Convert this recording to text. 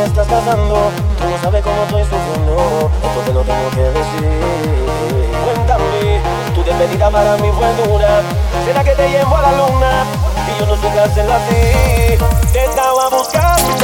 me estás casando. Tú no sabes cómo estoy sufriendo, esto te lo tengo que decir. Cuéntame, tu despedida para mí fue dura. ¿Será que te llevo a la luna? Y yo no supe hacerla así. Te estaba buscando